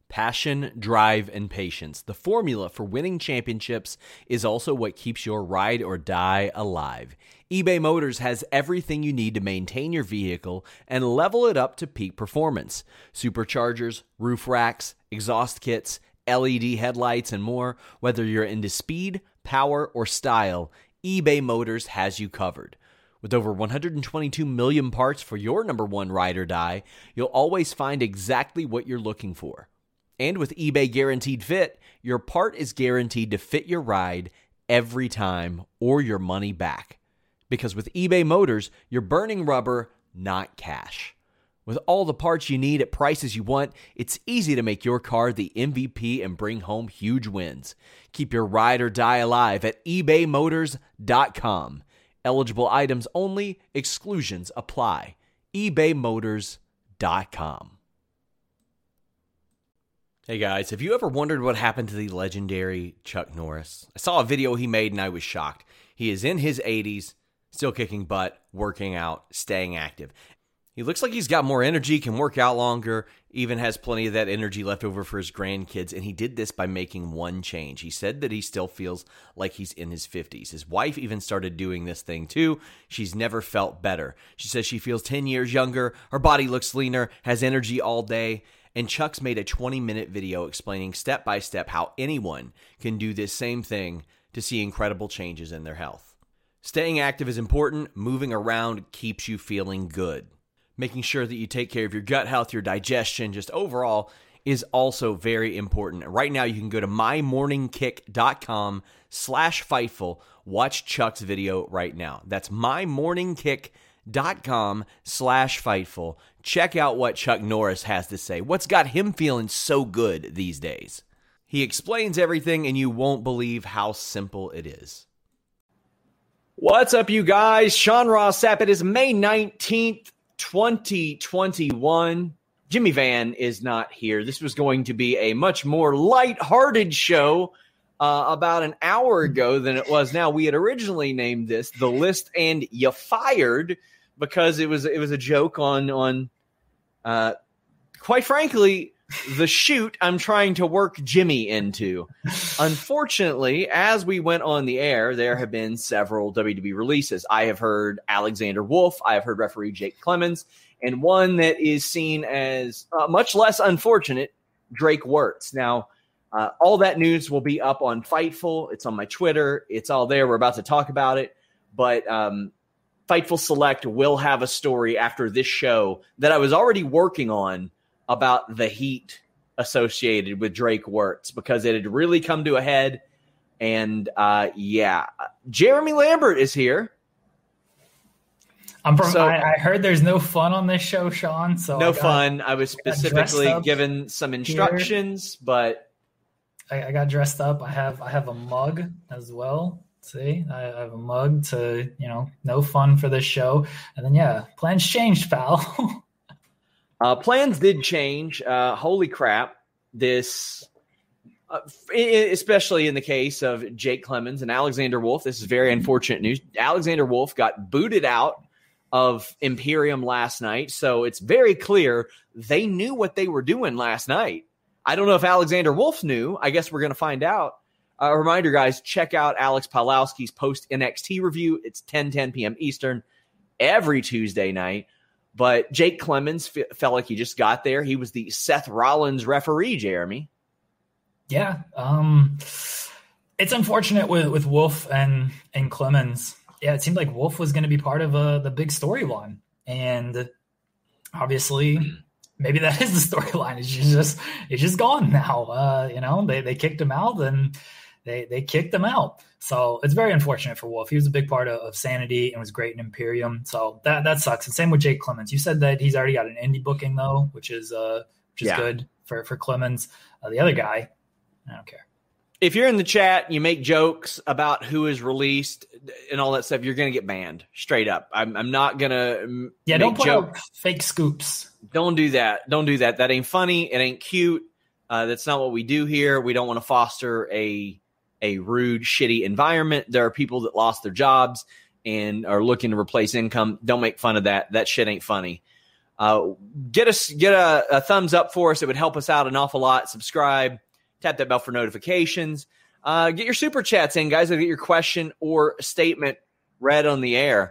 Passion, drive, and patience. The formula for winning championships is also what keeps your ride or die alive. eBay Motors has everything you need to maintain your vehicle and level it up to peak performance. Superchargers, roof racks, exhaust kits, LED headlights, and more. Whether you're into speed, power, or style, eBay Motors has you covered. With over 122 million parts for your number one ride or die, you'll always find exactly what you're looking for. And with eBay Guaranteed Fit, your part is guaranteed to fit your ride every time or your money back. Because with eBay Motors, you're burning rubber, not cash. With all the parts you need at prices you want, it's easy to make your car the MVP and bring home huge wins. Keep your ride or die alive at ebaymotors.com. Eligible items only, exclusions apply. ebaymotors.com. Hey guys, have you ever wondered what happened to the legendary Chuck Norris? I saw a video he made and I was shocked. He is in his 80s, still kicking butt, working out, staying active. He looks like he's got more energy, can work out longer, even has plenty of that energy left over for his grandkids, and he did this by making one change. He said that he still feels like he's in his 50s. His wife even started doing this thing too. She's never felt better. She says she feels 10 years younger, her body looks leaner, has energy all day. And Chuck's made a 20-minute video explaining step by step how anyone can do this same thing to see incredible changes in their health. Staying active is important. Moving around keeps you feeling good. Making sure that you take care of your gut health, your digestion, just overall is also very important. Right now, you can go to mymorningkick.com/Fightful. Watch Chuck's video right now. That's mymorningkick.com/Fightful. Check out what Chuck Norris has to say. What's got him feeling so good these days? He explains everything, and you won't believe how simple it is. What's up, you guys? Sean Ross Sapp. It is May 19th, 2021. Jimmy Van is not here. This was going to be a much more lighthearted show about an hour ago than it was now. We had originally named this The List and You Fired because it was a joke on quite frankly, the shoot I'm trying to work Jimmy into. Unfortunately, as we went on the air, there have been several WWE releases. I have heard Alexander Wolf. I have heard referee Jake Clemens. And one that is seen as much less unfortunate, Drake Wuertz. Now, all that news will be up on Fightful. It's on my Twitter. It's all there. We're about to talk about it. But Fightful Select will have a story after this show that I was already working on about the heat associated with Drake Wuertz because it had really come to a head. And Jeremy Lambert is here. I heard there's no fun on this show, Sean. So no fun. I was specifically given some instructions, but I got dressed up. I have a mug as well. See, I have a mug to, no fun for this show. And then, plans changed, pal. Plans did change. Holy crap. This, especially in the case of Jake Clemens and Alexander Wolf, this is very unfortunate news. Alexander Wolf got booted out of Imperium last night, so it's very clear they knew what they were doing last night. I don't know if Alexander Wolf knew. I guess we're going to find out. A reminder, guys, check out Alex Pawlowski's post-NXT review. It's 10 p.m. Eastern every Tuesday night. But Jake Clemens felt like he just got there. He was the Seth Rollins referee, Jeremy. Yeah. It's unfortunate with Wolf and Clemens. Yeah, it seemed like Wolf was going to be part of the big storyline. And obviously, maybe that is the storyline. It's just gone now. They kicked him out and they kicked him out. So it's very unfortunate for Wolf. He was a big part of Sanity and was great in Imperium. So that sucks. And same with Jake Clemens. You said that he's already got an indie booking though, which is good for Clemens. The other guy, I don't care. If you're in the chat, you make jokes about who is released and all that stuff, you're going to get banned straight up. I'm not going to don't put out fake scoops. Don't do that. Don't do that. That ain't funny. It ain't cute. That's not what we do here. We don't want to foster a rude, shitty environment. There are people that lost their jobs and are looking to replace income. Don't make fun of that. That shit ain't funny. Get a thumbs up for us. It would help us out an awful lot. Subscribe, tap that bell for notifications. Get your super chats in, guys. Get your question or statement read on the air.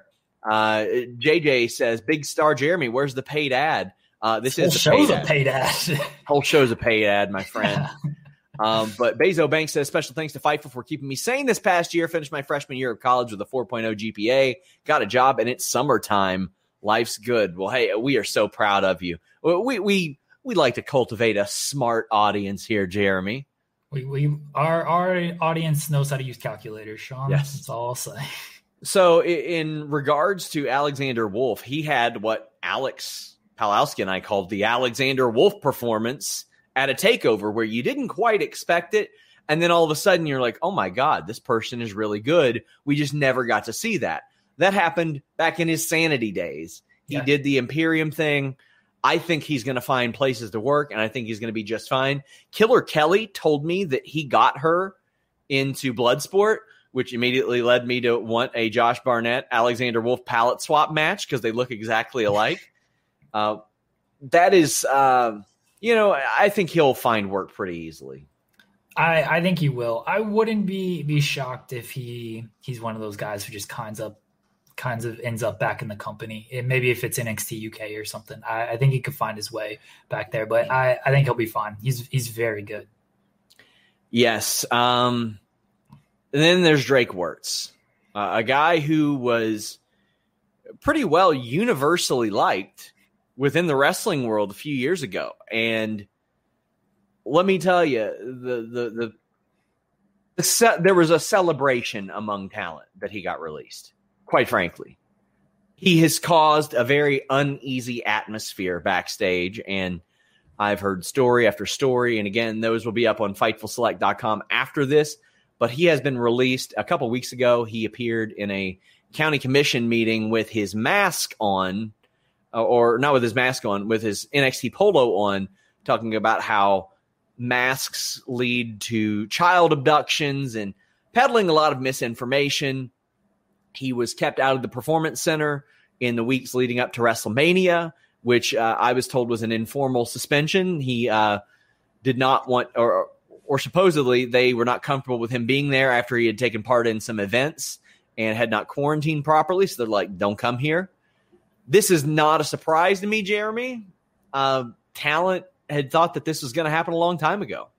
JJ says, "Big Star Jeremy, where's the paid ad?" This is a paid ad. Whole show's a paid ad, my friend. But Bezo Banks says, "Special thanks to Fightful for keeping me sane this past year. Finished my freshman year of college with a 4.0 GPA. Got a job, and it's summertime. Life's good." Well, hey, we are so proud of you. We like to cultivate a smart audience here, Jeremy. Our audience knows how to use calculators, Sean. Yes. That's all I'll say. So in regards to Alexander Wolf, he had what Alex Palowski and I called the Alexander Wolf performance at a takeover, where you didn't quite expect it. And then all of a sudden you're like, oh my God, this person is really good. We just never got to see that. That happened back in his Sanity days. He did the Imperium thing. I think he's going to find places to work, and I think he's going to be just fine. Killer Kelly told me that he got her into Bloodsport, which immediately led me to want a Josh Barnett, Alexander Wolf palette swap match because they look exactly alike. That is, I think he'll find work pretty easily. I think he will. I wouldn't be shocked if he's one of those guys who just kinds of ends up back in the company. And maybe if it's NXT UK or something, I think he could find his way back there. But I think he'll be fine. He's very good. Yes. And then there's Drake Wirtz, a guy who was pretty well universally liked within the wrestling world a few years ago. And let me tell you, there was a celebration among talent that he got released. Quite frankly, he has caused a very uneasy atmosphere backstage, and I've heard story after story. And again, those will be up on FightfulSelect.com after this. But he has been released a couple weeks ago. He appeared in a county commission meeting with his mask on, or not with his mask on, with his NXT polo on, talking about how masks lead to child abductions and peddling a lot of misinformation. He was kept out of the Performance Center in the weeks leading up to WrestleMania, which I was told was an informal suspension. He did not want, or supposedly they were not comfortable with him being there after he had taken part in some events and had not quarantined properly. So they're like, don't come here. This is not a surprise to me, Jeremy. Talent had thought that this was going to happen a long time ago.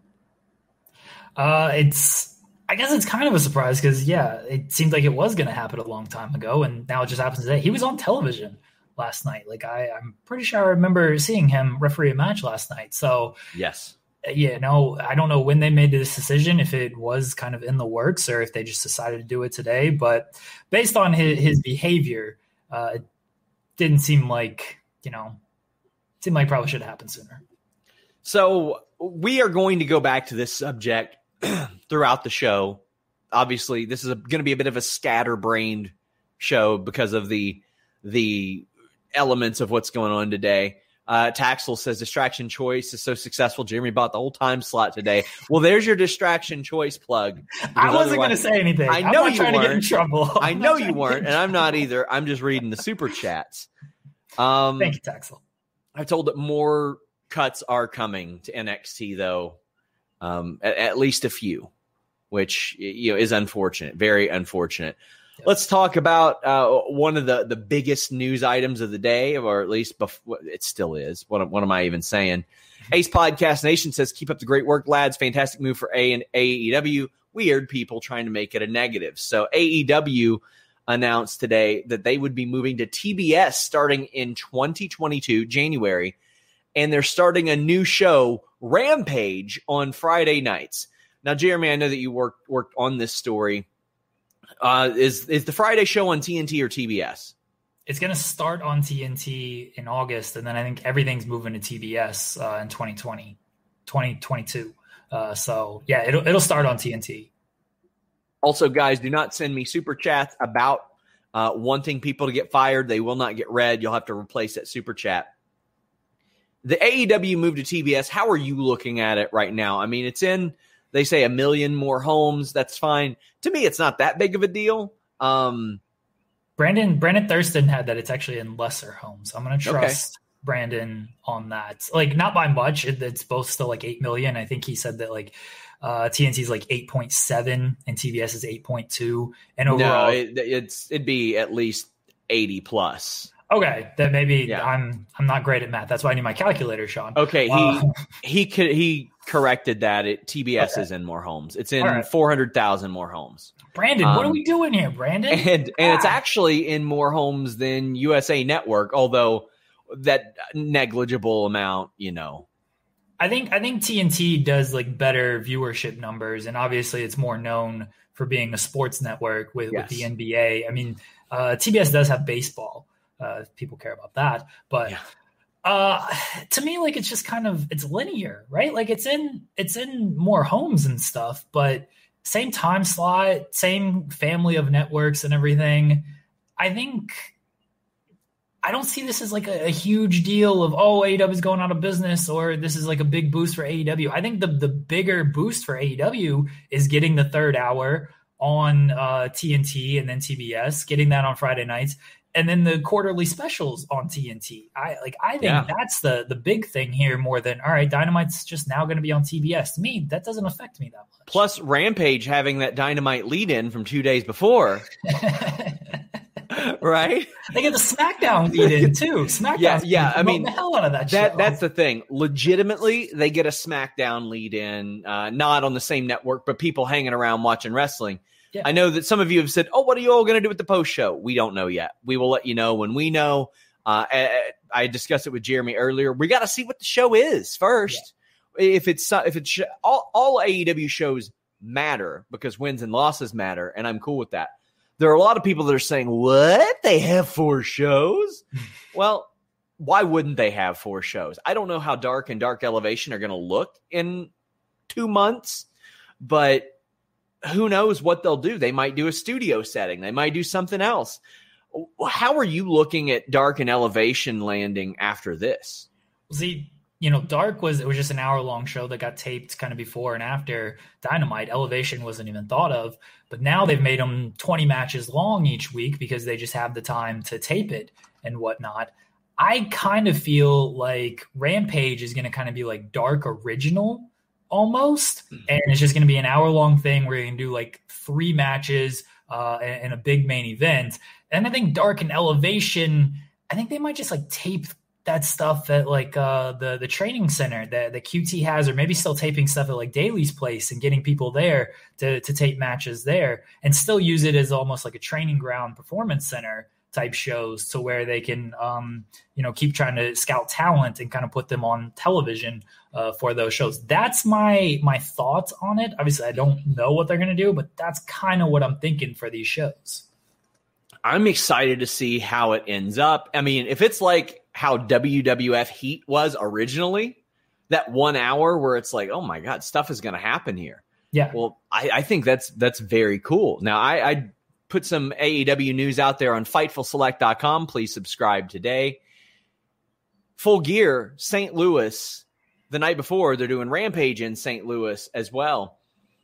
I guess it's kind of a surprise because, it seemed like it was going to happen a long time ago, and now it just happens today. He was on television last night. Like I'm pretty sure I remember seeing him referee a match last night. So yes. I don't know when they made this decision, if it was kind of in the works or if they just decided to do it today. But based on his behavior, it didn't seem like, probably should have happened sooner. So we are going to go back to this subject throughout the show. Obviously, this is going to be a bit of a scatterbrained show because of the elements of what's going on today. Taxel says distraction choice is so successful. Jeremy bought the whole time slot today. Well, there's your distraction choice plug. I wasn't going to say anything. I know you weren't. To get in trouble. I know you weren't, and I'm not either. I'm just reading the super chats. Thank you, Taxel. I'm told that more cuts are coming to NXT, though. At least a few, which is unfortunate, very unfortunate. Yes. Let's talk about one of the biggest news items of the day, or at least it still is. What am I even saying? Ace Podcast Nation says, keep up the great work, lads. Fantastic move for AEW. Weird people trying to make it a negative. So AEW announced today that they would be moving to TBS starting in 2022, January. And they're starting a new show, Rampage, on Friday nights. Now, Jeremy, I know that you worked on this story. Is the Friday show on TNT or TBS? It's going to start on TNT in August, and then I think everything's moving to TBS in 2022. It'll start on TNT. Also, guys, do not send me super chats about wanting people to get fired. They will not get read. You'll have to replace that super chat. The AEW move to TBS, how are you looking at it right now? I mean, it's in, they say, 1 million more homes. That's fine. To me, it's not that big of a deal. Brandon Thurston had that it's actually in lesser homes. I'm going to trust Brandon on that. Like, not by much. It's both still like 8 million. I think he said that like TNT is like 8.7 and TBS is 8.2. And overall, no, it'd be at least 80 plus. Okay, then maybe I'm not great at math. That's why I need my calculator, Sean. Okay, he corrected that. TBS is in more homes. It's in 400,000 more homes. Brandon, what are we doing here, Brandon? And it's actually in more homes than USA Network, although that negligible amount, I think TNT does like better viewership numbers, and obviously it's more known for being a sports network with the NBA. I mean, TBS does have baseball. If people care about that, but to me, like, it's just kind of, it's linear, right? Like it's in more homes and stuff, but same time slot, same family of networks and everything. I don't see this as like a huge deal of, AEW is going out of business, or this is like a big boost for AEW. I think the bigger boost for AEW is getting the third hour on TNT and then TBS, getting that on Friday nights, and then the quarterly specials on TNT. I think that's the big thing here, more than, all right, Dynamite's just now going to be on TBS. To me, that doesn't affect me that much. Plus Rampage having that Dynamite lead in from 2 days before. Right? They get the SmackDown lead in too. SmackDown. Yeah. I mean, the hell out of that show. That's the thing. Legitimately, they get a SmackDown lead in, not on the same network, but people hanging around watching wrestling. Yeah. I know that some of you have said, what are you all going to do with the post show? We don't know yet. We will let you know when we know. I discussed it with Jeremy earlier. We got to see what the show is first. Yeah. If it's all AEW shows matter because wins and losses matter, and I'm cool with that. There are a lot of people that are saying, what? They have 4 shows? Well, why wouldn't they have 4 shows? I don't know how Dark and Dark Elevation are going to look in 2 months, but who knows what they'll do? They might do a studio setting. They might do something else. How are you looking at Dark and Elevation landing after this? See, Dark it was just an hour-long show that got taped kind of before and after Dynamite. Elevation wasn't even thought of, but now they've made them 20 matches long each week because they just have the time to tape it and whatnot. I kind of feel like Rampage is going to kind of be like Dark Original almost, and it's just going to be an hour-long thing where you can do like 3 matches and a big main event. And I think Dark and Elevation, I think they might just like tape that stuff at like the training center that the QT has, or maybe still taping stuff at like Daly's place and getting people there to tape matches there, and still use it as almost like a training ground performance center type shows, to where they can keep trying to scout talent and kind of put them on television for those shows. That's my thoughts on it. Obviously, I don't know what they're going to do, but that's kind of what I'm thinking for these shows. I'm excited to see how it ends up. I mean, if it's like how WWF Heat was originally, that 1 hour where it's like, oh my God, stuff is going to happen here. Yeah. Well, I think that's very cool. Now, I put some AEW news out there on FightfulSelect.com. Please subscribe today. Full Gear, St. Louis, the night before, they're doing Rampage in St. Louis as well.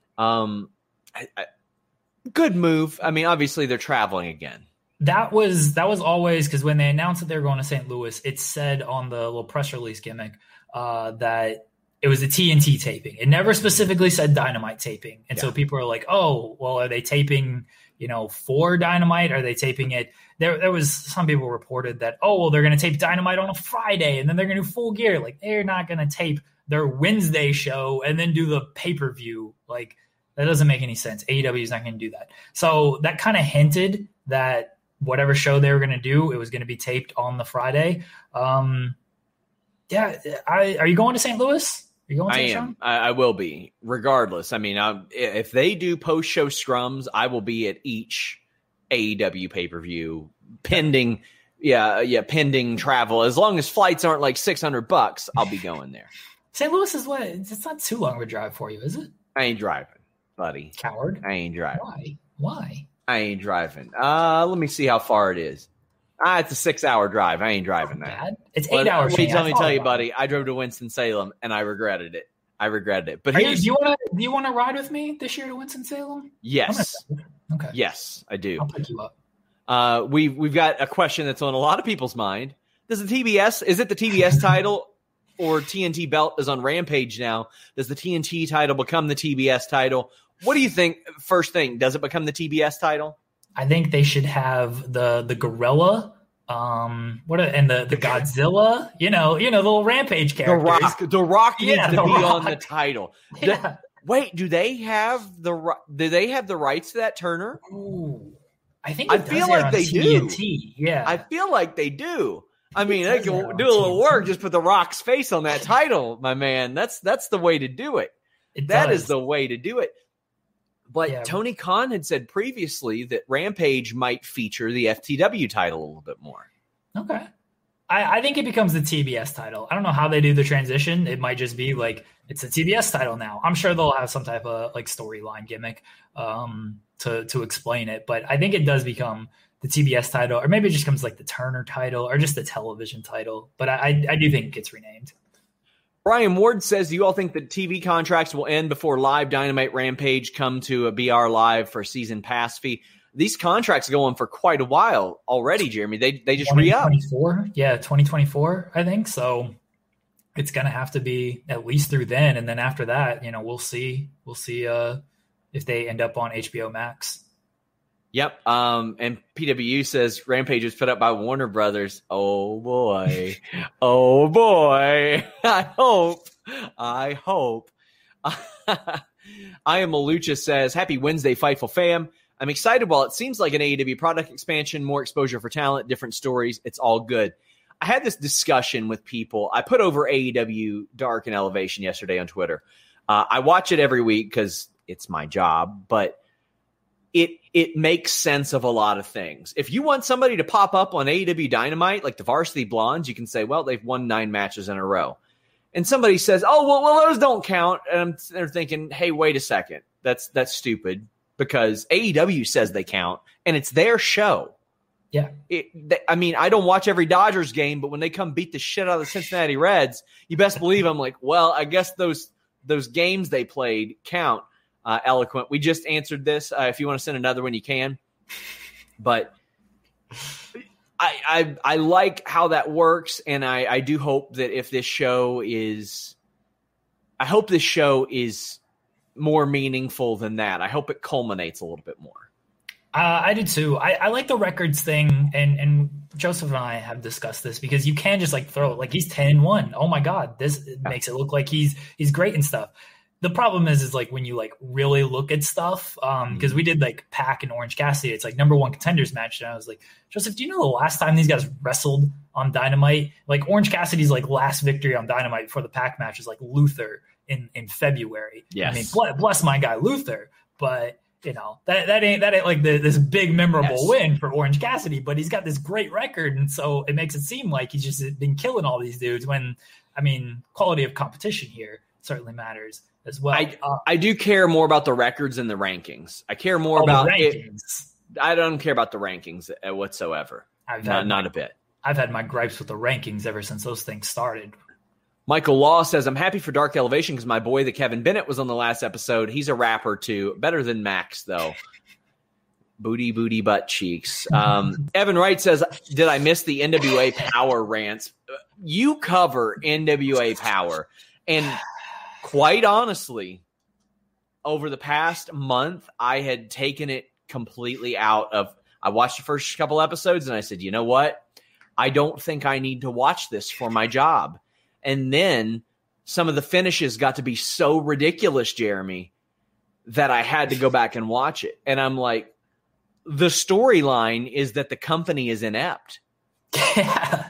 Good move. I mean, obviously they're traveling again. That was always, because when they announced that they were going to St. Louis, it said on the little press release gimmick that it was a TNT taping. It never specifically said Dynamite taping. And so people are like, oh, well, are they taping, for Dynamite? Are they taping it? There was some people reported that, oh, well, they're going to tape Dynamite on a Friday and then they're going to do Full Gear. Like, they're not going to tape their Wednesday show and then do the pay-per-view. Like, that doesn't make any sense. AEW is not going to do that. So that kind of hinted that whatever show they were going to do, it was going to be taped on the Friday. Are you going to St. Louis? Are you going to Sean? I will be, regardless. I mean, if they do post-show scrums, I will be at each AEW pay-per-view, pending travel. As long as flights aren't like $600, I'll be going there. St. Louis is what? It's not too long of a drive for you, is it? I ain't driving, buddy. Coward. I ain't driving. Why? I ain't driving. Let me see how far it is. It's a 6-hour drive. I ain't driving that. Bad. It's 8 hours. Let me tell you, buddy. I drove to Winston-Salem and I regretted it. But do you want to ride with me this year to Winston-Salem? Yes. Okay. Yes, I do. I'll pick you up. We've got a question that's on a lot of people's mind. Does the TBS, is it the TBS title or TNT belt is on Rampage now? Does the TNT title become the TBS title? What do you think? First thing, does it become the TBS title? I think they should have the gorilla, and the Godzilla, the little Rampage characters. The Rock needs to be on the title. Yeah. Wait, do they have the rights to that, Turner? Ooh, I feel like they do. Yeah, I feel like they do. I mean, they can do a little work. Just put the Rock's face on that title, my man. That's the way to do it. That is the way to do it. But Tony Khan had said previously that Rampage might feature the FTW title a little bit more. Okay. I think it becomes the TBS title. I don't know how they do the transition. It might just be like, it's a TBS title now. I'm sure they'll have some type of like storyline gimmick to explain it. But I think it does become the TBS title, or maybe it just comes like the Turner title or just the television title. But I do think it gets renamed. Brian Ward says, do you all think that TV contracts will end before Live Dynamite Rampage come to a BR Live for season pass fee? These contracts go on for quite a while already, Jeremy. They just re-up. 2024, I think. So it's going to have to be at least through then. And then after that, we'll see if they end up on HBO Max. Yep. And PWU says Rampage was put up by Warner Brothers. Oh boy. Oh boy. I hope. I Am Malucha says, happy Wednesday, Fightful fam. I'm excited while it seems like an AEW product expansion, more exposure for talent, different stories. It's all good. I had this discussion with people. I put over AEW Dark and Elevation yesterday on Twitter. I watch it every week because it's my job, but it makes sense of a lot of things. If you want somebody to pop up on AEW Dynamite, like the Varsity Blondes, you can say, well, they've won 9 matches in a row. And somebody says, oh, well, those don't count. And they're thinking, hey, wait a second. That's stupid because AEW says they count and it's their show. Yeah. I don't watch every Dodgers game, but when they come beat the shit out of the Cincinnati Reds, you best believe I'm like, well, I guess those games they played count. Eloquent. We just answered this. If you want to send another one, you can. But I like how that works, and I do hope that if this show is, I hope this show is more meaningful than that. I hope it culminates a little bit more. I do too. I like the records thing, and Joseph and I have discussed this because you can just like throw it like he's 10-1. Oh my God, this makes it look like he's great and stuff. The problem is like when you like really look at stuff, because we did like Pac and Orange Cassidy, it's like number 1 contenders match. And I was like, Joseph, do you know the last time these guys wrestled on Dynamite? Like Orange Cassidy's like last victory on Dynamite before the Pac match is like Luther in February. Yes. I mean, bless my guy Luther, but that ain't like this big memorable win for Orange Cassidy, but he's got this great record. And so it makes it seem like he's just been killing all these dudes when, I mean, quality of competition here certainly matters as well. I do care more about the records than the rankings. I care more about the rankings. I don't care about the rankings whatsoever. Not a bit. I've had my gripes with the rankings ever since those things started. Michael Law says, I'm happy for Dark Elevation because my boy, the Kevin Bennett, was on the last episode. He's a rapper too. Better than Max, though. Booty, booty, butt cheeks. Evan Wright says, did I miss the NWA Power rants? You cover NWA Power. And quite honestly, over the past month, I had taken it completely out of. I watched the first couple episodes and I said, you know what? I don't think I need to watch this for my job. And then some of the finishes got to be so ridiculous, Jeremy, that I had to go back and watch it. And I'm like, the storyline is that the company is inept. Yeah.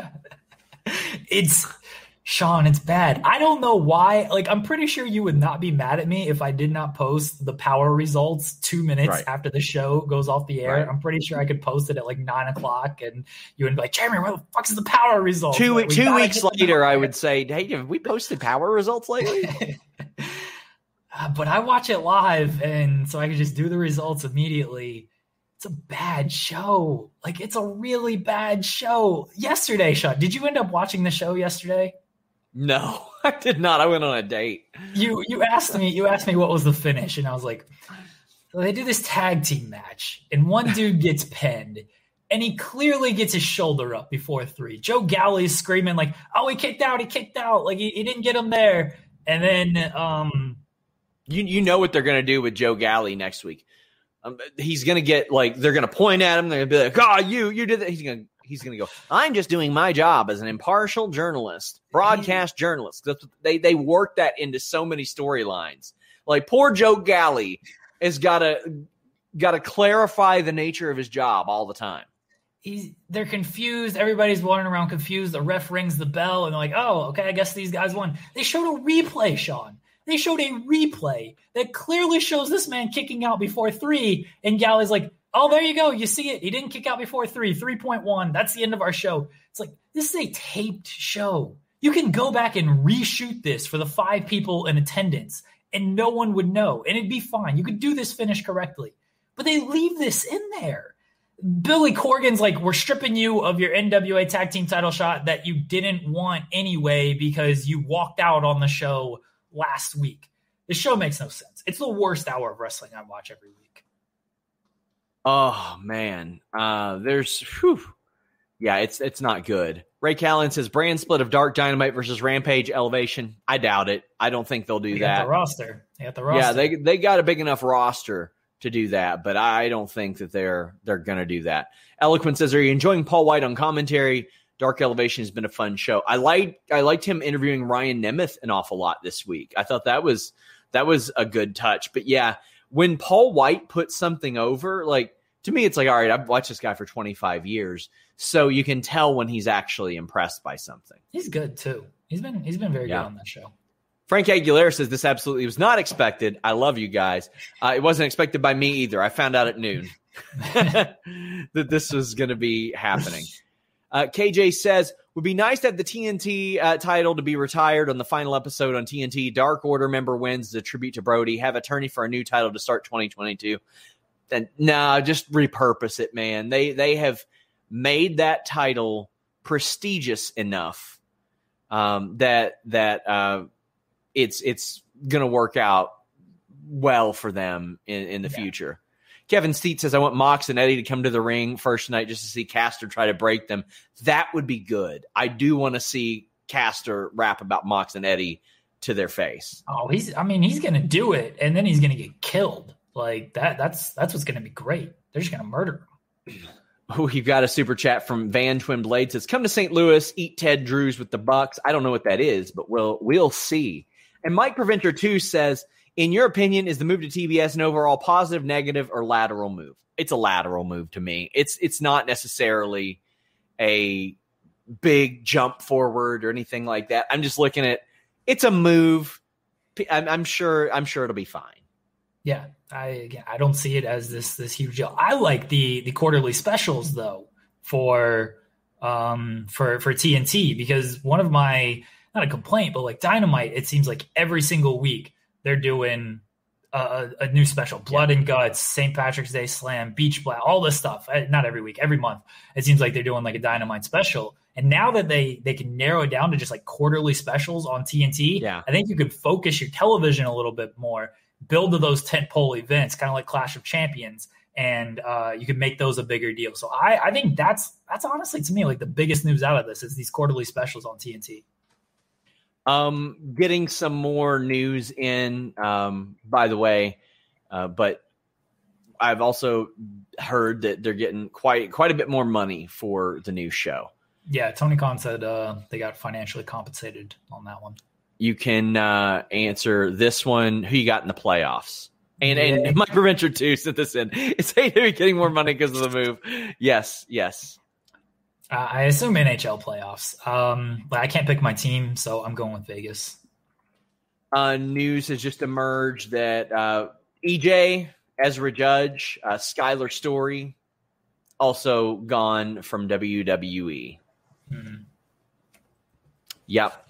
Sean, it's bad. I don't know why. Like, I'm pretty sure you would not be mad at me if I did not post the Power results 2 minutes after the show goes off the air. Right. I'm pretty sure I could post it at like 9:00 and you would be like, Jeremy, where the fuck is the Power results? Two weeks later, I would say, hey, have we posted Power results lately? But I watch it live, and so I can just do the results immediately. It's a bad show. Like, it's a really bad show. Yesterday, Sean, did you end up watching the show yesterday? No, I did not. I went on a date. You asked me what was the finish, and I was like, well, they do this tag team match, and one dude gets pinned, and he clearly gets his shoulder up before 3. Joe Galli's screaming like, "Oh, he kicked out! He kicked out! Like he didn't get him there." And then, you know what they're gonna do with Joe Galli next week. He's gonna get like they're gonna point at him. They're gonna be like, "Oh, you did that." He's gonna go, "I'm just doing my job as an impartial journalist, broadcast journalist." They work that into so many storylines. Like poor Joe Galli has got to clarify the nature of his job all the time. They're confused. Everybody's wandering around confused. The ref rings the bell, and they're like, "Oh, okay, I guess these guys won." They showed a replay, Sean. They showed a replay that clearly shows this man kicking out before 3, and Galli's like, "Oh, there you go. You see it. He didn't kick out before 3, 3.1. That's the end of our show." It's like, this is a taped show. You can go back and reshoot this for the 5 people in attendance, and no one would know, and it'd be fine. You could do this finish correctly. But they leave this in there. Billy Corgan's like, "We're stripping you of your NWA tag team title shot that you didn't want anyway because you walked out on the show last week." The show makes no sense. It's the worst hour of wrestling I watch every week. Oh man. It's not good. Ray Callan says brand split of Dark Dynamite versus Rampage Elevation. I doubt it. I don't think they'll do that. They got the roster. Yeah, they got a big enough roster to do that, but I don't think that they're going to do that. Eloquent says, "Are you enjoying Paul White on commentary? Dark Elevation has been a fun show." I liked him interviewing Ryan Nemeth an awful lot this week. I thought that was a good touch. But yeah, when Paul White puts something over, like to me, it's like, all right, I've watched this guy for 25 years, so you can tell when he's actually impressed by something. He's good too. He's been very good on that show. Frank Aguilera says this absolutely was not expected. I love you guys. It wasn't expected by me either. I found out at noon that this was going to be happening. KJ says, "Would be nice to have the TNT title to be retired on the final episode on TNT. Dark Order member wins the tribute to Brody. Have attorney for a new title to start 2022. And just repurpose it, man. They have made that title prestigious enough that it's going to work out well for them in the future." Kevin Steet says, "I want Mox and Eddie to come to the ring first night just to see Caster try to break them." That would be good. I do want to see Caster rap about Mox and Eddie to their face. Oh, he's going to do it, and then he's going to get killed. Like that's what's going to be great. They're just going to murder him. We've got a super chat from Van Twin Blade says, "Come to St. Louis, eat Ted Drews with the Bucks." I don't know what that is, but we'll see. And Mike Preventer 2 says, "In your opinion, is the move to TBS an overall positive, negative, or lateral move?" It's a lateral move to me. It's not necessarily a big jump forward or anything like that. I'm just looking at it's a move. I'm sure it'll be fine. Yeah, I don't see it as this huge deal. I like the quarterly specials though for TNT, because one of my, not a complaint, but like Dynamite, it seems like every single week they're doing a new special. Blood and Guts, St. Patrick's Day Slam, Beach Blast, all this stuff. Not every week, every month. It seems like they're doing like a Dynamite special. And now that they can narrow it down to just like quarterly specials on TNT, I think you could focus your television a little bit more, build to those tentpole events, kind of like Clash of Champions, and you can make those a bigger deal. So I think that's honestly, to me, like the biggest news out of this is these quarterly specials on TNT. Getting some more news in, by the way, but I've also heard that they're getting quite a bit more money for the new show. Yeah, Tony Khan said they got financially compensated on that one. You can answer this one. Who you got in the playoffs? And Mike Preventer too sent this in. It's AEW getting more money because of the move. Yes. I assume NHL playoffs. But I can't pick my team, so I'm going with Vegas. News has just emerged that EJ, Ezra Judge, Skylar Story, also gone from WWE. Mm-hmm. Yep.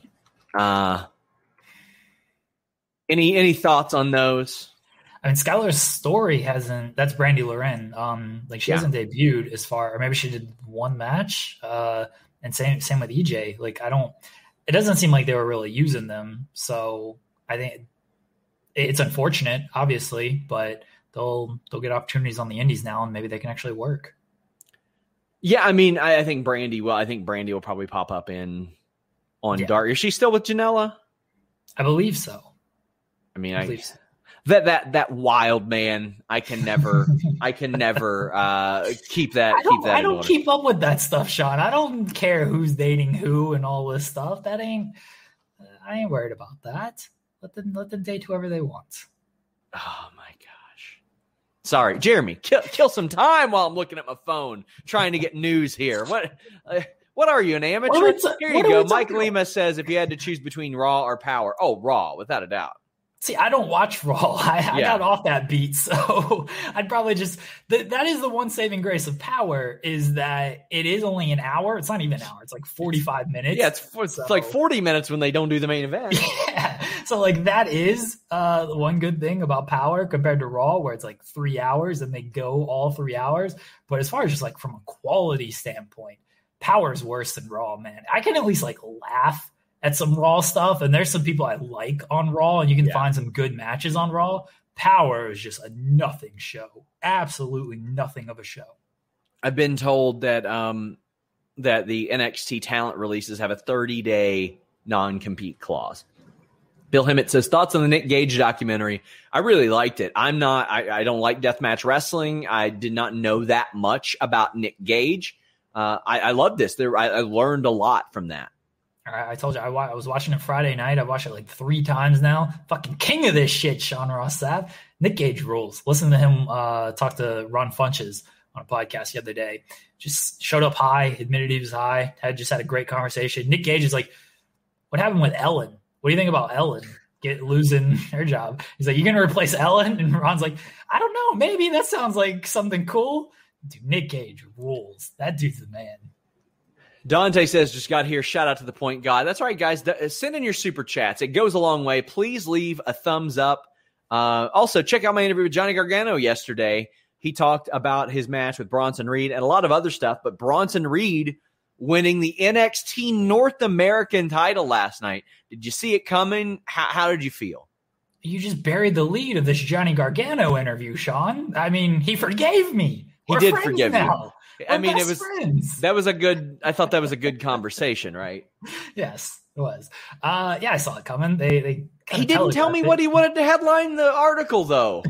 Any thoughts on those? I mean, Skylar's Story hasn't. That's Brandy Loren. She hasn't debuted as far, or maybe she did one match. And same with EJ. It doesn't seem like they were really using them. So I think it's unfortunate, obviously, but they'll get opportunities on the indies now, and maybe they can actually work. Yeah, I mean, I think Brandy will. I think Brandy will probably pop up on Dark. Is she still with Janela? I believe so. I mean, that wild man. I can never keep that. I don't keep up with that stuff, Sean. I don't care who's dating who and all this stuff. I ain't worried about that. Let them date whoever they want. Oh my gosh. Sorry, Jeremy. Kill some time while I'm looking at my phone trying to get news here. What are you, an amateur? Here you go. Mike Lima says if you had to choose between Raw or Power. Oh, Raw, without a doubt. See, I don't watch Raw. I got off that beat, so I'd probably just that is the one saving grace of Power is that it is only an hour. It's not even an hour. It's like 45 minutes. Yeah, it's like 40 minutes when they don't do the main event. Yeah. So like that is the one good thing about Power compared to Raw, where it's like 3 hours and they go all 3 hours. But as far as just like from a quality standpoint, Power is worse than Raw, man. I can at least like laugh at some Raw stuff, and there's some people I like on Raw, and you can find some good matches on Raw. Power is just a nothing show. Absolutely nothing of a show. I've been told that that the NXT talent releases have a 30-day non-compete clause. Bill Hemmett says, thoughts on the Nick Gage documentary? I really liked it. I don't like deathmatch wrestling. I did not know that much about Nick Gage. I loved this. I learned a lot from that. I told you I was watching it Friday night. I've watched it like 3 times now. Fucking king of this shit, Sean Ross Sapp. Nick Gage rules. Listen to him talk to Ron Funches on a podcast the other day. Just showed up high, admitted he was high, had a great conversation. Nick Gage is like, what happened with Ellen? What do you think about Ellen losing her job? He's like, you going to replace Ellen? And Ron's like, I don't know. Maybe that sounds like something cool. Dude, Nick Gage rules. That dude's the man. Dante says, just got here. Shout out to the Point God. That's right, guys. Send in your super chats. It goes a long way. Please leave a thumbs up. Also, check out my interview with Johnny Gargano yesterday. He talked about his match with Bronson Reed and a lot of other stuff, but Bronson Reed winning the NXT North American title last night. Did you see it coming? How did you feel? You just buried the lead of this Johnny Gargano interview, Sean. I mean, he forgave me. He did forgive you. I mean, I thought that was a good conversation, right? Yes, it was. I saw it coming. He didn't tell me what he wanted to headline the article, though.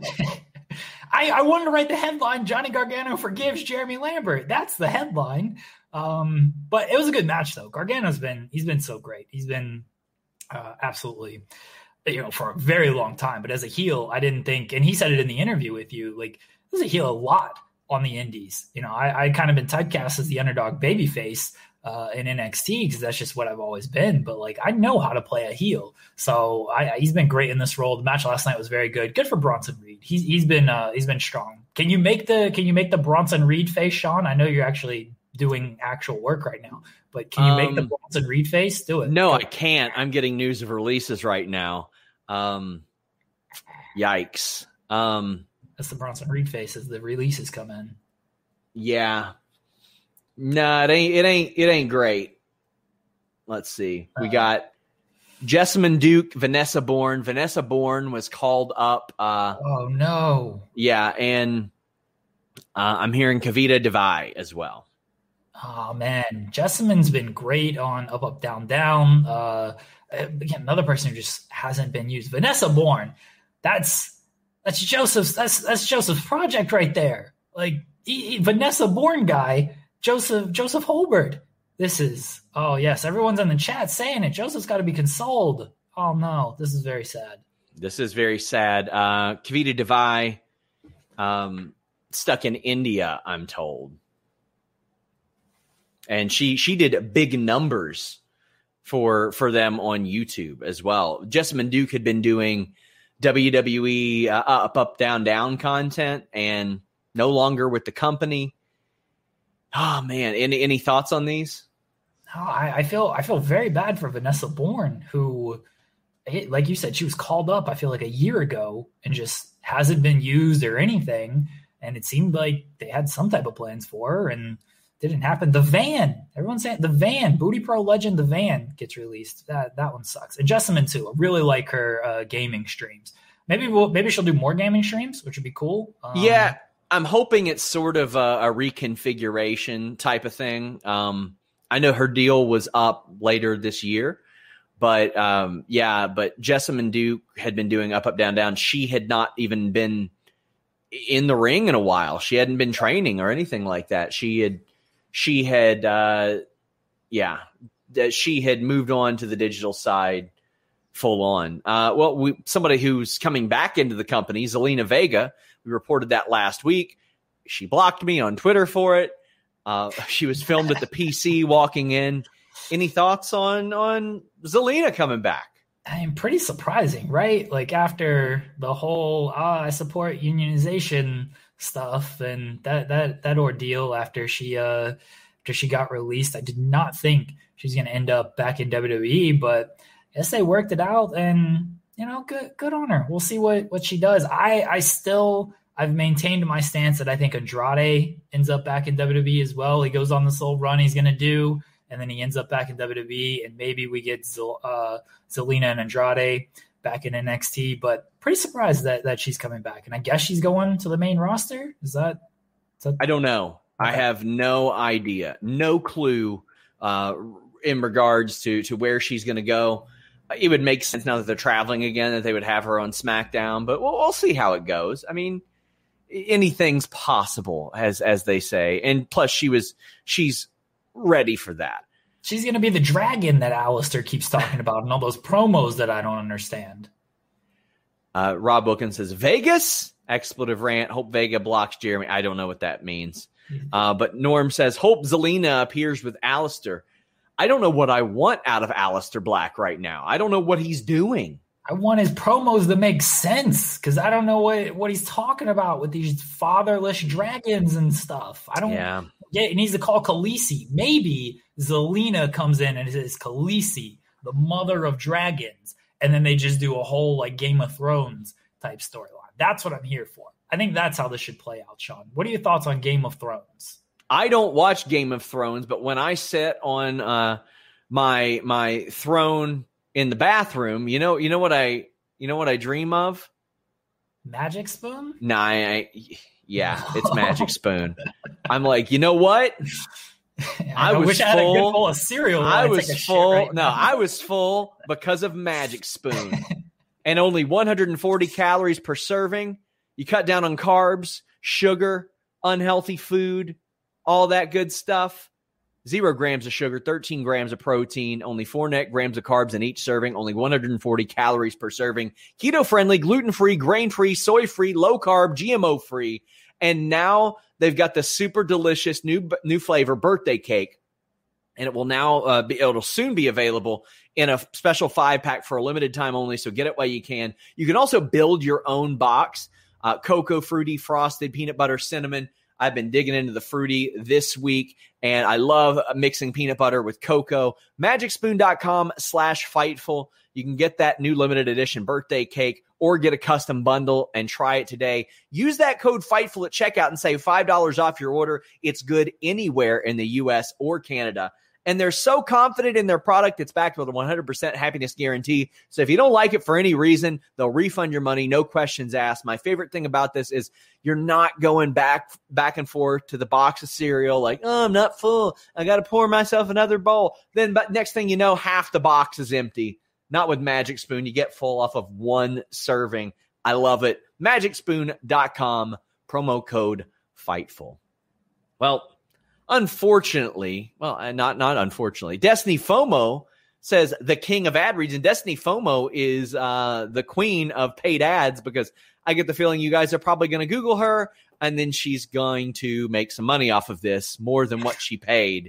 I wanted to write the headline, Johnny Gargano forgives Jeremy Lambert. That's the headline. But it was a good match, though. Gargano's been so great. He's been absolutely, for a very long time. But as a heel, I didn't think, and he said it in the interview with you, like, this is a heel a lot on the indies. I kind of been typecast as the underdog babyface in NXT because that's just what I've always been. But like, I know how to play a heel, so he's been great in this role. The match last night was very good. Good for Bronson Reed. He's been strong. Can you make the Bronson Reed face, Sean? I know you're actually doing actual work right now, but can you make the Bronson Reed face? Do it. No, I can't. I'm getting news of releases right now. Yikes. That's the Bronson Reed face as the releases come in. Yeah. No, it ain't great. Let's see. We got Jessamine Duke, Vanessa Bourne. Vanessa Bourne was called up. Oh no. Yeah, and I'm hearing Kavita Devai as well. Oh man, Jessamine's been great on Up Up Down Down. Again, another person who just hasn't been used. Vanessa Bourne. That's Joseph's. That's Joseph's project right there. Like Vanessa Bourne guy, Joseph Holbert. This is. Oh yes, everyone's in the chat saying it. Joseph's got to be consoled. Oh no, this is very sad. This is very sad. Kavita Devai, stuck in India, I'm told, and she did big numbers for them on YouTube as well. Jessamine Duke had been doing WWE up, down, down content and no longer with the company. Oh man. Any thoughts on these? Oh, I feel very bad for Vanessa Bourne, who, like you said, she was called up, I feel like a year ago and just hasn't been used or anything. And it seemed like they had some type of plans for her and didn't happen. The Van, everyone's saying the Van, Booty Pro legend, the Van gets released. That one sucks. And Jessamine too. I really like her gaming streams. Maybe she'll do more gaming streams, which would be cool. Yeah, I'm hoping it's sort of a reconfiguration type of thing. I know her deal was up later this year, but but Jessamyn Duke had been doing up, down, down. She had not even been in the ring in a while. She hadn't been training or anything like that. She had moved on to the digital side full on. Somebody who's coming back into the company, Zelina Vega, we reported that last week. She blocked me on Twitter for it. She was filmed at the PC walking in. Any thoughts on Zelina coming back? I mean, pretty surprising, right? Like after the whole I support unionization stuff and that ordeal after she got released, I did not think she's going to end up back in WWE, but I guess they worked it out, and good on her. We'll see what she does. I've maintained my stance that I think Andrade ends up back in WWE as well. He goes on this little run he's going to do, and then he ends up back in WWE, and maybe we get Zelina and Andrade back in NXT. But pretty surprised that she's coming back, and I guess she's going to the main roster. Is that? I don't know. Okay. I have no idea, no clue in regards to where she's going to go. It would make sense now that they're traveling again that they would have her on SmackDown, but we'll see how it goes. I mean, anything's possible, as they say. And plus, she's ready for that. She's going to be the dragon that Alistair keeps talking about in all those promos that I don't understand. Rob Wilkins says, Vegas? Expletive rant. Hope Vega blocks Jeremy. I don't know what that means. But Norm says, hope Zelina appears with Alistair. I don't know what I want out of Alistair Black right now. I don't know what he's doing. I want his promos to make sense because I don't know what he's talking about with these fatherless dragons and stuff. I don't. Yeah, he needs to call Khaleesi. Maybe Zelina comes in and says Khaleesi, the mother of dragons, and then they just do a whole like Game of Thrones type storyline. That's what I'm here for. I think that's how this should play out, Sean. What are your thoughts on Game of Thrones? I don't watch Game of Thrones, but when I sit on my throne in the bathroom, you know what I dream of? Magic Spoon? Nah, it's Magic Spoon. I'm like, you know what? I wish I had a good bowl of cereal. I was full. I was full because of Magic Spoon, and only 140 calories per serving. You cut down on carbs, sugar, unhealthy food, all that good stuff. 0 grams of sugar, 13 grams of protein, only 4 net grams of carbs in each serving, only 140 calories per serving. Keto-friendly, gluten-free, grain-free, soy-free, low-carb, GMO-free. And now they've got the super delicious new flavor birthday cake. And it will now it'll soon be available in a special 5-pack for a limited time only. So get it while you can. You can also build your own box. Cocoa, fruity, frosted, peanut butter, cinnamon. I've been digging into the fruity this week, and I love mixing peanut butter with cocoa. MagicSpoon.com/Fightful. You can get that new limited edition birthday cake or get a custom bundle and try it today. Use that code FIGHTFUL at checkout and save $5 off your order. It's good anywhere in the U.S. or Canada. And they're so confident in their product, it's backed with a 100% happiness guarantee. So if you don't like it for any reason, they'll refund your money, no questions asked. My favorite thing about this is you're not going back and forth to the box of cereal like, oh, I'm not full. I got to pour myself another bowl. Then but next thing you know, half the box is empty. Not with Magic Spoon. You get full off of one serving. I love it. MagicSpoon.com, promo code FIGHTFUL. Well, unfortunately, not unfortunately, Destiny FOMO says the king of ad reads, and Destiny FOMO is the queen of paid ads because I get the feeling you guys are probably going to Google her, and then she's going to make some money off of this, more than what she paid.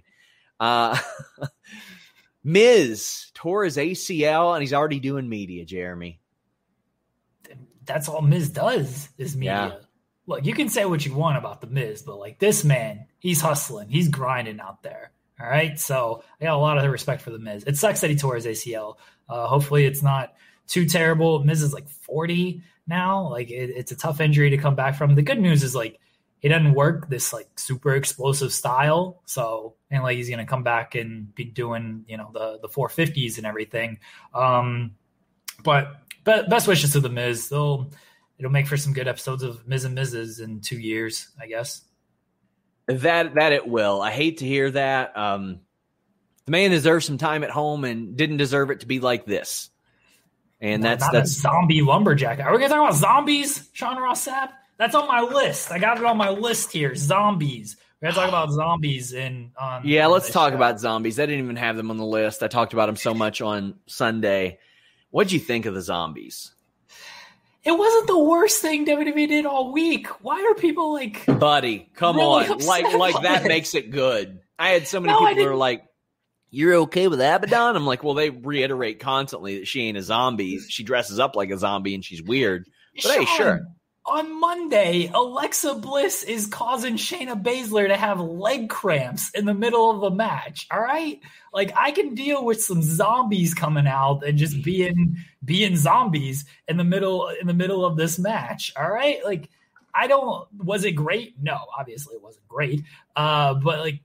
Miz tore his ACL, and he's already doing media, Jeremy. That's all Miz does is media. Yeah. Look, you can say what you want about the Miz, but like this man, he's hustling. He's grinding out there. All right. So I got a lot of respect for the Miz. It sucks that he tore his ACL. Hopefully it's not too terrible. Miz is like 40 now. Like it's a tough injury to come back from. The good news is like he doesn't work this like super explosive style. So, and like he's going to come back and be doing, the 450s and everything. But best wishes to the Miz. it'll make for some good episodes of Ms. and Mrs. in 2 years, I guess. That it will. I hate to hear that. The man deserves some time at home and didn't deserve it to be like this. And that's a zombie lumberjack. Are we going to talk about zombies, Sean Ross Sapp? That's on my list. I got it on my list here. Zombies. We got to talk about zombies let's talk about zombies. I didn't even have them on the list. I talked about them so much on Sunday. What'd you think of the zombies? It wasn't the worst thing WWE did all week. Why are people like, buddy, come really on. Like that makes it good. I had so many people who are like, you're okay with Abaddon? I'm like, well, they reiterate constantly that she ain't a zombie. She dresses up like a zombie and she's weird. But Sean, hey, sure. On Monday, Alexa Bliss is causing Shayna Baszler to have leg cramps in the middle of a match. All right? Like, I can deal with some zombies coming out and just being zombies in the middle of this match. All right? Like, was it great? No, obviously it wasn't great. But like,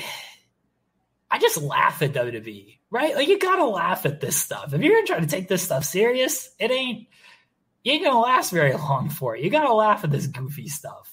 I just laugh at WWE, right? Like, you gotta laugh at this stuff. If you're gonna try to take this stuff serious, you ain't gonna last very long for it. You gotta laugh at this goofy stuff.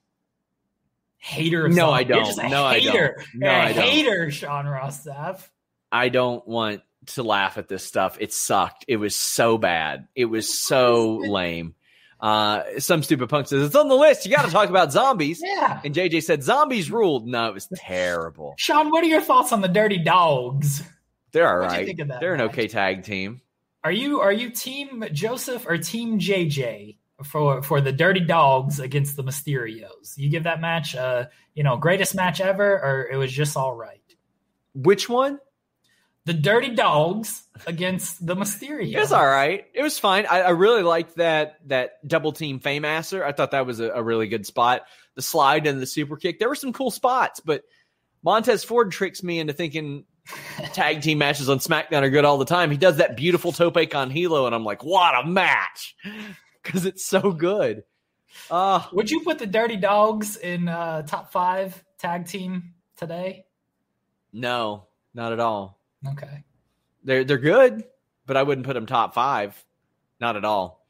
Hater of no, zombies. I don't. You're just a no, hater. I don't. No, You're I a don't. hater, Sean Ross Sapp. I don't want to laugh at this stuff. It sucked. It was so bad. It was so lame. Some stupid punk says, it's on the list. You got to talk about zombies. Yeah. And JJ said, zombies ruled. No, it was terrible. Sean, what are your thoughts on the Dirty Dogs? They're all What'd you right. think of that They're an match? Okay tag team. Are you Team Joseph or Team JJ for the Dirty Dogs against the Mysterios? You give that match, greatest match ever, or it was just all right? Which one? The Dirty Dogs against the Mysterios. It was all right. It was fine. I really liked that double team Fame-Asser. I thought that was a really good spot. The slide and the super kick. There were some cool spots, but Montez Ford tricks me into thinking tag team matches on SmackDown are good all the time. He does that beautiful tope con hilo, and I'm like, what a match! Because it's so good. Would you put the Dirty Dogs in top 5 tag team today? No, not at all. Okay. They're good, but I wouldn't put them top 5. Not at all.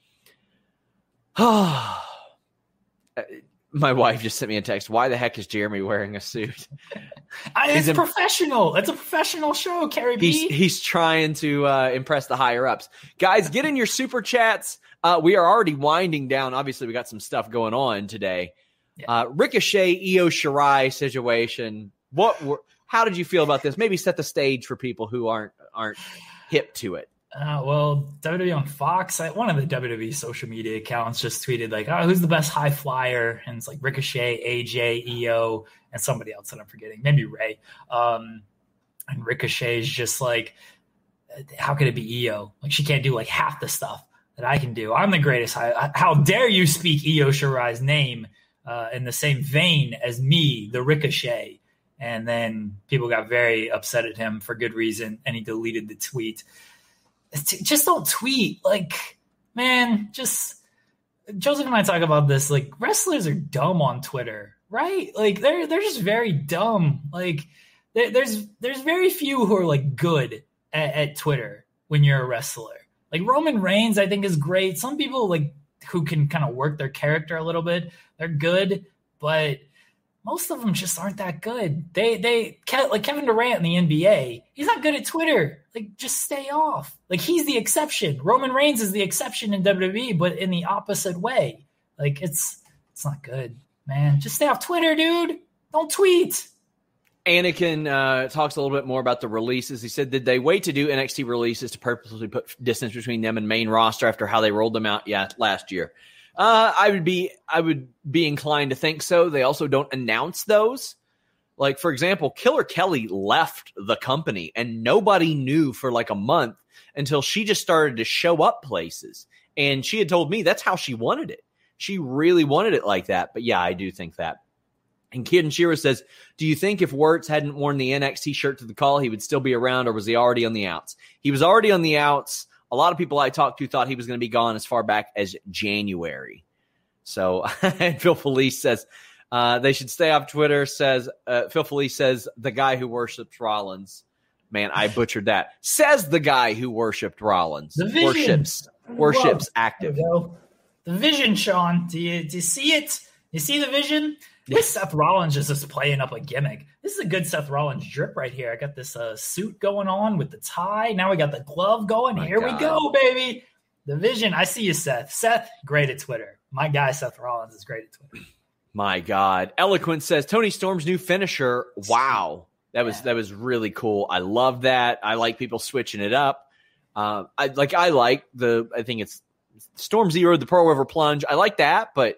My wife just sent me a text. Why the heck is Jeremy wearing a suit? It's professional. It's a professional show, Carrie B. He's trying to impress the higher ups. Guys, get in your super chats. We are already winding down. Obviously, we got some stuff going on today. Yeah. Ricochet, Io Shirai situation. How did you feel about this? Maybe set the stage for people who aren't hip to it. Well, WWE on Fox, one of the WWE social media accounts just tweeted like, who's the best high flyer? And it's like Ricochet, AJ, Io, and somebody else that I'm forgetting, maybe Ray. And Ricochet is just like, how could it be Io? Like, she can't do like half the stuff that I can do. I'm the greatest. How dare you speak Io Shirai's name in the same vein as me, the Ricochet? And then people got very upset at him for good reason, and he deleted the tweet. Just don't tweet. Like, man, just Joseph and I talk about this. Like, wrestlers are dumb on Twitter, right? Like, they're just very dumb. Like, there's very few who are like good at Twitter when you're a wrestler. Like Roman Reigns, I think is great. Some people like who can kind of work their character a little bit, they're good, but most of them just aren't that good. Like Kevin Durant in the NBA, he's not good at Twitter. Like, just stay off. Like, he's the exception. Roman Reigns is the exception in WWE, but in the opposite way. Like, it's not good, man. Just stay off Twitter, dude. Don't tweet. Anakin talks a little bit more about the releases. He said, did they wait to do NXT releases to purposely put distance between them and main roster after how they rolled them out last year? I would be inclined to think so. They also don't announce those. Like, for example, Killer Kelly left the company and nobody knew for like a month until she just started to show up places. And she had told me that's how she wanted it. She really wanted it like that. But yeah, I do think that. And Kid Shira says, do you think if Wirtz hadn't worn the NXT shirt to the call, he would still be around, or was he already on the outs? He was already on the outs. A lot of people I talked to thought he was going to be gone as far back as January. So Phil Felice says they should stay off Twitter. Says Phil Felice says the guy who worships Rollins. Man, I butchered that. Says the guy who worshipped Rollins. Worships active. The vision, Sean. Do you see it? You see the vision? This Seth Rollins is just playing up a gimmick. This is a good Seth Rollins drip right here. I got this suit going on with the tie. Now we got the glove going. We go, baby. The vision. I see you, Seth. Seth, great at Twitter. My guy, Seth Rollins, is great at Twitter. My God. Eloquent says, Tony Storm's new finisher. Wow. That was really cool. I love that. I like people switching it up. I think it's Storm Zero, the Pearl River Plunge. I like that, but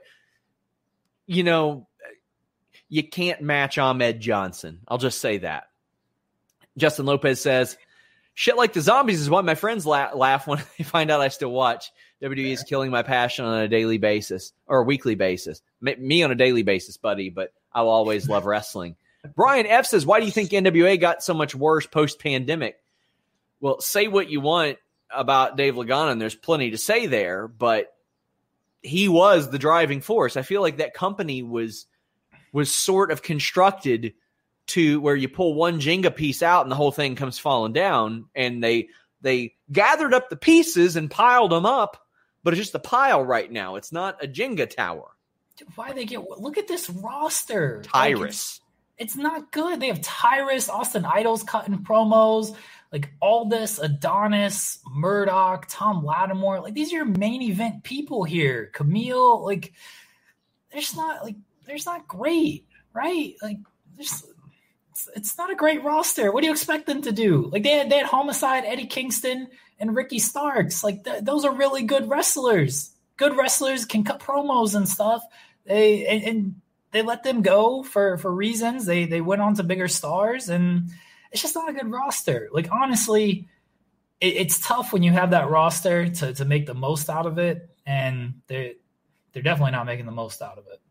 you can't match Ahmed Johnson. I'll just say that. Justin Lopez says, shit like the zombies is why my friends laugh when they find out I still watch. WWE is killing my passion on a daily basis or a weekly basis. Me on a daily basis, buddy, but I'll always love wrestling. Brian F. says, why do you think NWA got so much worse post-pandemic? Well, say what you want about Dave Lagana, and there's plenty to say there, but he was the driving force. I feel like that company was sort of constructed to where you pull one Jenga piece out and the whole thing comes falling down, and they gathered up the pieces and piled them up, but it's just a pile right now. It's not a Jenga tower. Why they look at this roster. Tyrus. It's not good. They have Tyrus, Austin Idol's cutting promos, like Aldis, Adonis, Murdoch, Tom Lattimore. Like, these are your main event people here. Camille, like, they're not great, right? Like, it's not a great roster. What do you expect them to do? Like, they had Homicide, Eddie Kingston, and Ricky Starks. Like, those are really good wrestlers. Good wrestlers can cut promos and stuff. They let them go for reasons. They went on to bigger stars, and it's just not a good roster. Like, honestly, it's tough when you have that roster to make the most out of it, and they're definitely not making the most out of it.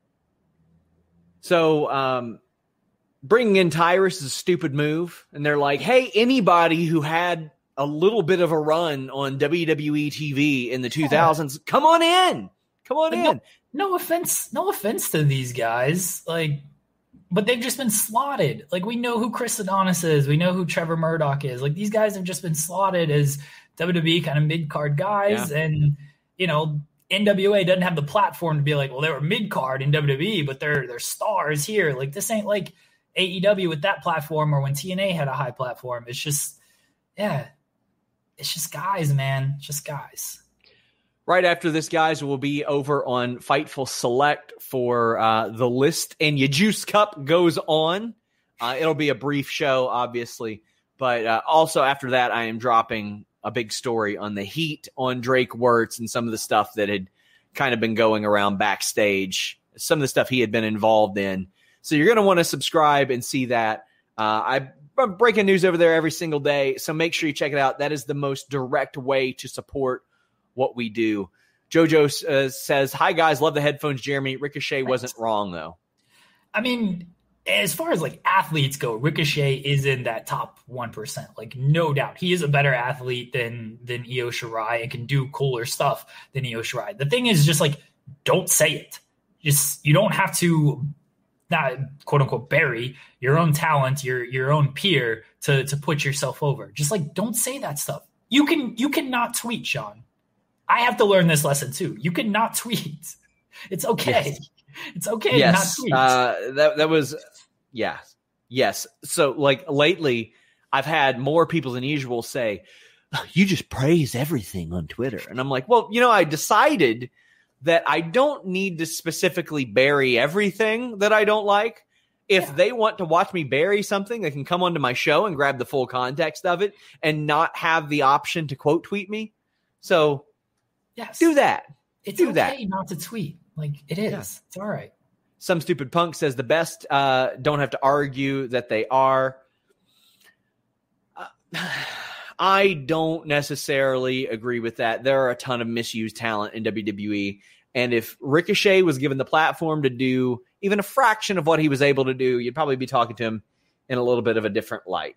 So bringing in Tyrus is a stupid move, and they're like, hey, anybody who had a little bit of a run on WWE TV in the 2000s, come on in. Come on in. No offense to these guys, like, but they've just been slotted. Like, we know who Chris Adonis is. We know who Trevor Murdoch is. Like, these guys have just been slotted as WWE kind of mid-card guys. Yeah. And, NWA doesn't have the platform to be like, well, they were mid-card in WWE, but they're stars here. Like, this ain't like AEW with that platform or when TNA had a high platform. It's just, it's just guys, man. It's just guys. Right after this, guys, we'll be over on Fightful Select for the list, and your Juice Cup goes on. It'll be a brief show, obviously, but also after that, I am dropping a big story on the heat on Drake Wirtz and some of the stuff that had kind of been going around backstage, some of the stuff he had been involved in. So you're going to want to subscribe and see that. I'm breaking news over there every single day, so make sure you check it out. That is the most direct way to support what we do. Jojo says, hi guys, love the headphones, Jeremy. Ricochet wasn't wrong though. I mean, as far as like athletes go, Ricochet is in that top 1%, like no doubt. He is a better athlete than Io Shirai and can do cooler stuff than Io Shirai. The thing is just like, don't say it. You don't have to not quote unquote bury your own talent, your own peer to put yourself over. Just like, don't say that stuff. You can not tweet, Sean. I have to learn this lesson too. You can not tweet. It's okay. Yes. It's okay to not tweet. That was, yes. So like lately, I've had more people than usual say, you just praise everything on Twitter. And I'm like, well, I decided that I don't need to specifically bury everything that I don't like. If they want to watch me bury something, they can come onto my show and grab the full context of it and not have the option to quote tweet me. So yes, do that. It's okay not to tweet. Like, it is. Yeah. It's all right. Some stupid punk says the best don't have to argue that they are. I don't necessarily agree with that. There are a ton of misused talent in WWE. And if Ricochet was given the platform to do even a fraction of what he was able to do, you'd probably be talking to him in a little bit of a different light.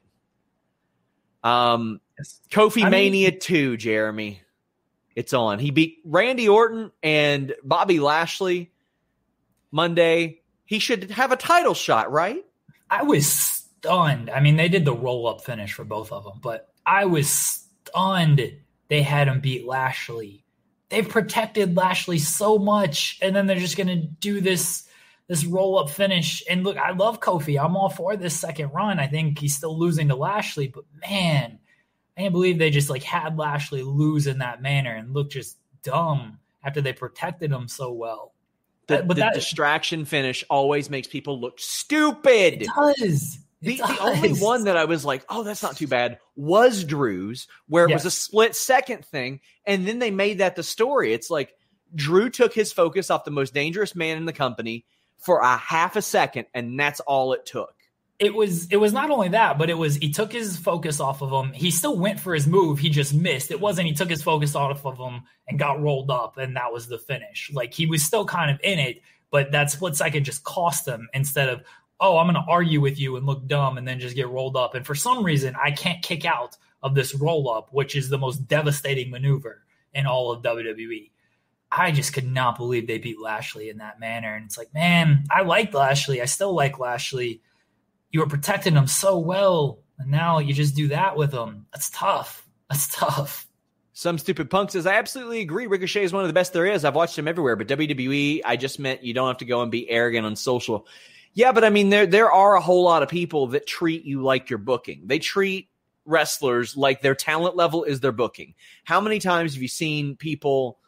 Kofi Mania 2, Jeremy. It's on. He beat Randy Orton and Bobby Lashley Monday. He should have a title shot, right? I was stunned. I mean, they did the roll-up finish for both of them, but I was stunned they had him beat Lashley they've protected Lashley so much, and then they're just going to do this roll-up finish. And look, I love Kofi. I'm all for this second run. I think he's still losing to Lashley, but man, I can't believe they just like had Lashley lose in that manner and look just dumb after they protected him so well. But that distraction finish always makes people look stupid. It does. The only one that I was like, oh, that's not too bad, was Drew's, where it was a split-second thing, and then they made that the story. It's like Drew took his focus off the most dangerous man in the company for a half a second, and that's all it took. It was not only that, but he took his focus off of him. He still went for his move. He just missed. It wasn't he took his focus off of him and got rolled up, and that was the finish. Like, he was still kind of in it, but that split second just cost him instead of, oh, I'm going to argue with you and look dumb and then just get rolled up. And for some reason, I can't kick out of this roll-up, which is the most devastating maneuver in all of WWE. I just could not believe they beat Lashley in that manner. And it's like, man, I liked Lashley. I still like Lashley. You were protecting him so well, and now you just do that with him. That's tough. That's tough. Some Stupid Punk says, I absolutely agree. Ricochet is one of the best there is. I've watched him everywhere, but WWE, I just meant you don't have to go and be arrogant on social. Yeah, but I mean, there are a whole lot of people that treat you like you're booking. They treat wrestlers like their talent level is their booking. How many times have you seen people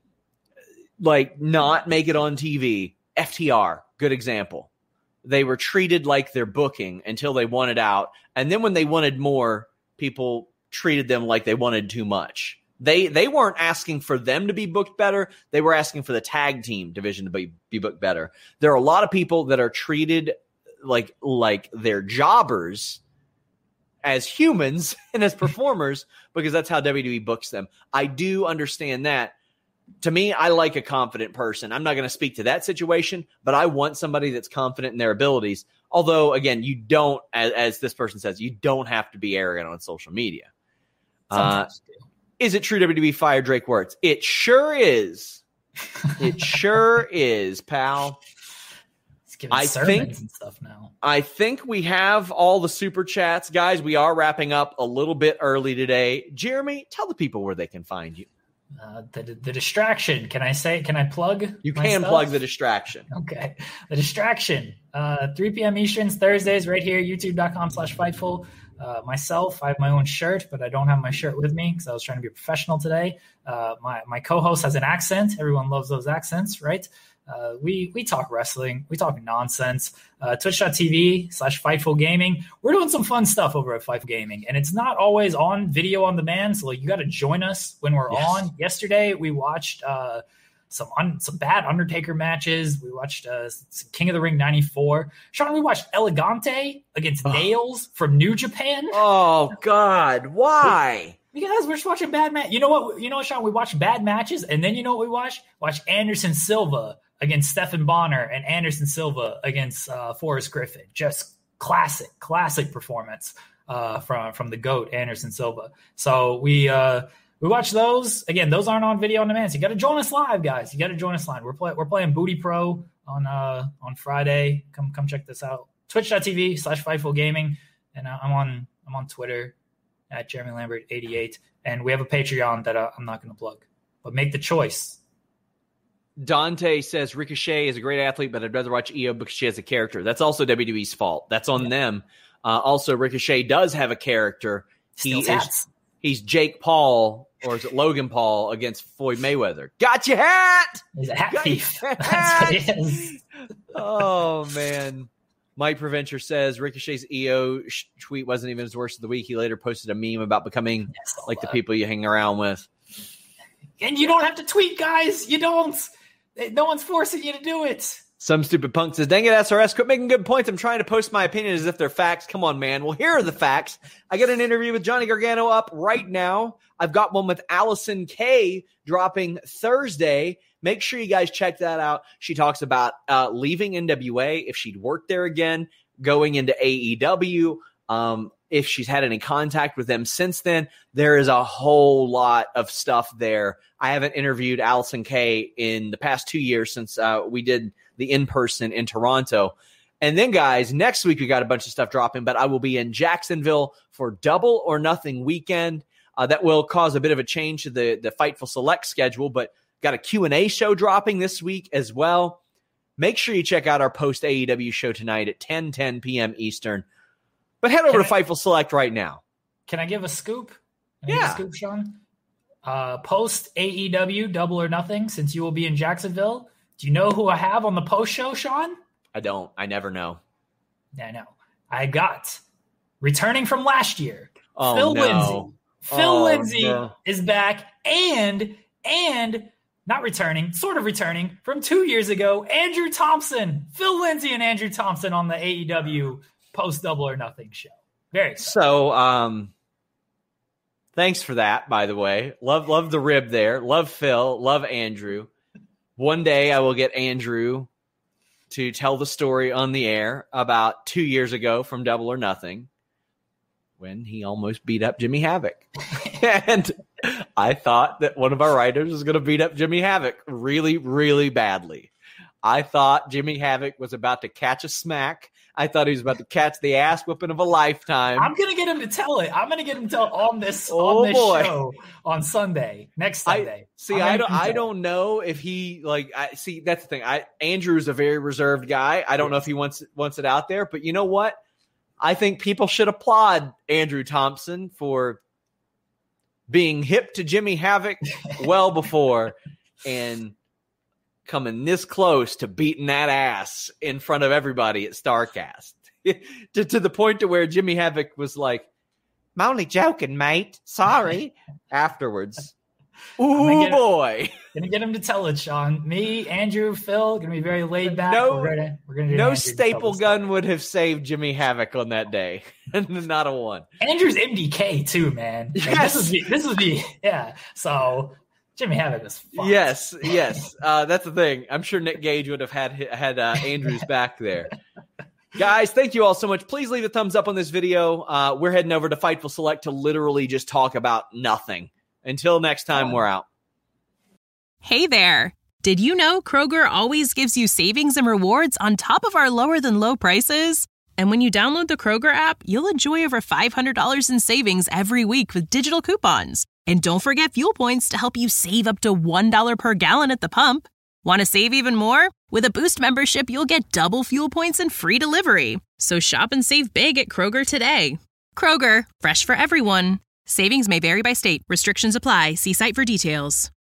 like not make it on TV? FTR, good example. They were treated like their booking until they wanted out. And then when they wanted more, people treated them like they wanted too much. They weren't asking for them to be booked better. They were asking for the tag team division to be booked better. There are a lot of people that are treated like they're jobbers as humans and as performers because that's how WWE books them. I do understand that. To me, I like a confident person. I'm not going to speak to that situation, but I want somebody that's confident in their abilities. Although, again, you don't, as this person says, you don't have to be arrogant on social media. Is it true WWE fired Drake Wuertz? It sure is. It sure is, pal. He's giving sermons and stuff now. I think we have all the super chats. Guys, we are wrapping up a little bit early today. Jeremy, tell the people where they can find you. The distraction. Can I plug? You can plug the distraction. Okay. The distraction. 3 p.m. Eastern, Thursdays, right here, youtube.com/Fightful. Myself, I have my own shirt, but I don't have my shirt with me because I was trying to be professional today. My co-host has an accent. Everyone loves those accents, right? We talk wrestling. We talk nonsense. Twitch.tv/Fightful Gaming. We're doing some fun stuff over at Fightful Gaming, and it's not always on video on demand, so you got to join us when we're on. Yesterday, we watched some bad Undertaker matches. We watched some King of the Ring 94. Sean, we watched Elegante against Nails from New Japan. Oh, God. Why? Because we're just watching bad matches. You know what, Sean? We watched bad matches, and then you know what we watched? Watch Anderson Silva against Stephan Bonner and Anderson Silva against Forrest Griffin. Just classic performance from the GOAT, Anderson Silva. So we watch those. Again, those aren't on video on demand. So you got to join us live, guys. You got to join us live. We're playing Booty Pro on Friday. Come check this out. Twitch.tv/Fightful Gaming, and I'm on Twitter at Jeremy Lambert 88, and we have a Patreon that I'm not going to plug, but make the choice. Dante says Ricochet is a great athlete, but I'd rather watch Io because she has a character. That's also WWE's fault. That's on them. Also, Ricochet does have a character. He's Jake Paul, or is it Logan Paul against Floyd Mayweather? Got your hat! He's a hat thief. That's what he is. Oh, man. Mike Preventure says Ricochet's EO tweet wasn't even his worst of the week. He later posted a meme about becoming like the people you hang around with. And you don't have to tweet, guys. You don't. No one's forcing you to do it. Some Stupid Punk says, dang it, SRS, quit making good points. I'm trying to post my opinion as if they're facts. Come on, man. Well, here are the facts. I got an interview with Johnny Gargano up right now. I've got one with Allison Kay dropping Thursday. Make sure you guys check that out. She talks about leaving NWA, if she'd worked there again, going into AEW, if she's had any contact with them since then. There is a whole lot of stuff there. I haven't interviewed Allison Kay in the past 2 years since we did the in-person in Toronto. And then, guys, next week we got a bunch of stuff dropping, but I will be in Jacksonville for Double or Nothing weekend. that will cause a bit of a change to the Fightful Select schedule, but got a Q&A show dropping this week as well. Make sure you check out our post AEW show tonight at 10 p.m. Eastern. But head over to Fightful Select right now. Can I give a scoop? Yeah. Scoop, Sean? Post AEW Double or Nothing, since you will be in Jacksonville. Do you know who I have on the post show, Sean? I don't. I never know. I know. I got returning from last year. Oh, Phil no. Lindsay. Phil Lindsay no. is back and not returning, sort of returning from 2 years ago. Andrew Thompson, Phil Lindsay and Andrew Thompson on the AEW post Double or Nothing show. Very exciting. So, thanks for that, by the way. Love the rib there. Love Phil. Love Andrew. One day I will get Andrew to tell the story on the air about 2 years ago from Double or Nothing when he almost beat up Jimmy Havoc. And I thought that one of our writers was going to beat up Jimmy Havoc really, really badly. I thought Jimmy Havoc was about to catch a smack. I thought he was about to catch the ass whipping of a lifetime. I'm going to get him to tell it. I'm going to get him to tell it on this show on Sunday, next Sunday. I don't know if he that's the thing. Andrew's a very reserved guy. I don't know if he wants it out there, but you know what? I think people should applaud Andrew Thompson for being hip to Jimmy Havoc well before and coming this close to beating that ass in front of everybody at StarCast. to the point to where Jimmy Havoc was like, I'm only joking, mate. Sorry. Afterwards. Ooh, boy. Gonna get him to tell it, Sean. Me, Andrew, Phil, gonna be very laid back. We're gonna no staple gun would have saved Jimmy Havoc on that day. Not a one. Andrew's MDK too, man. Yes. This would be yeah. So Jimmy Havoc was fun. Yes. That's the thing. I'm sure Nick Gage would have had Andrew's back there. Guys, thank you all so much. Please leave a thumbs up on this video. We're heading over to Fightful Select to literally just talk about nothing. Until next time, we're out. Hey there. Did you know Kroger always gives you savings and rewards on top of our lower than low prices? And when you download the Kroger app, you'll enjoy over $500 in savings every week with digital coupons. And don't forget fuel points to help you save up to $1 per gallon at the pump. Want to save even more? With a Boost membership, you'll get double fuel points and free delivery. So shop and save big at Kroger today. Kroger, fresh for everyone. Savings may vary by state. Restrictions apply. See site for details.